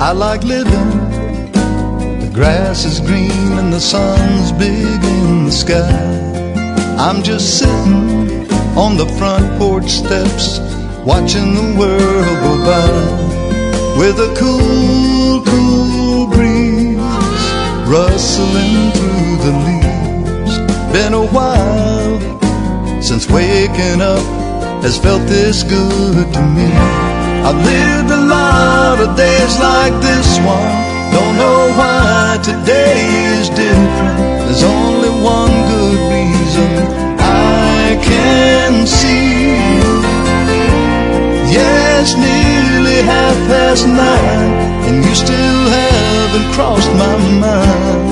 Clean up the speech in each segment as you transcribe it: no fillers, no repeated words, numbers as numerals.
I like living. The grass is green and the sun's big in the sky. I'm just sitting on the front porch steps, watching the world go by, with a cool, cool breeze rustling through the leaves. Been a while since waking up has felt this good to me. I've lived a lot of days like this one. Don't know why today is different. There's only one good reason I can see. Yeah, it's nearly 9:30, and you still haven't crossed my mind.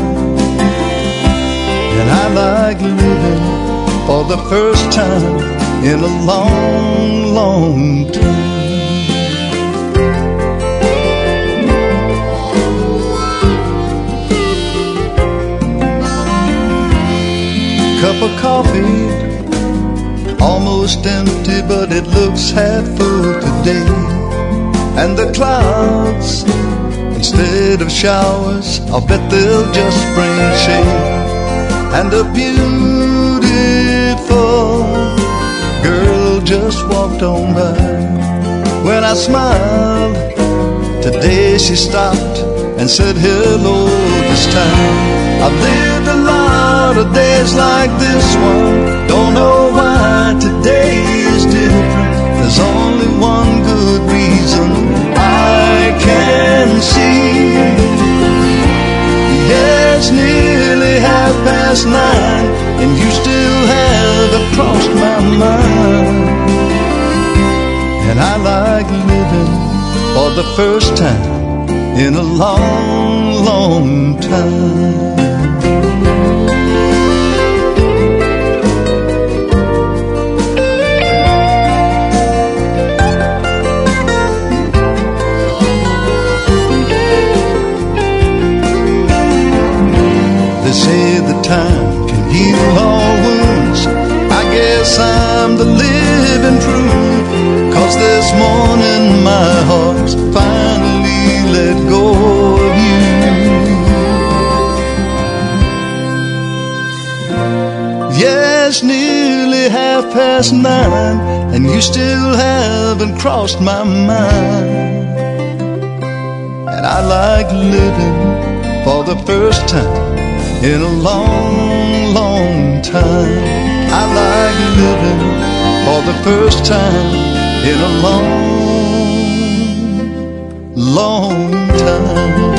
And I like living for the first time in a long, long time. Cup of coffee, almost empty, but it looks half full today. And the clouds, instead of showers, I'll bet they'll just bring shade. And a beautiful girl just walked on by. When I smiled, today she stopped and said hello this time. I've lived a lot of days like this one. Don't know why today is different. There's only one good reason I can see. Yeah, it's nearly 9:30, and you still haven't crossed my mind. And I like living for the first time in a long, long time. They say that time can heal all wounds. I guess I'm the living proof, 'cause this morning my heart's finally let go of you. Yeah, it's nearly 9:30, and you still haven't crossed my mind. And I like living for the first time in a long, long time. I like living for the first time in a long, long time.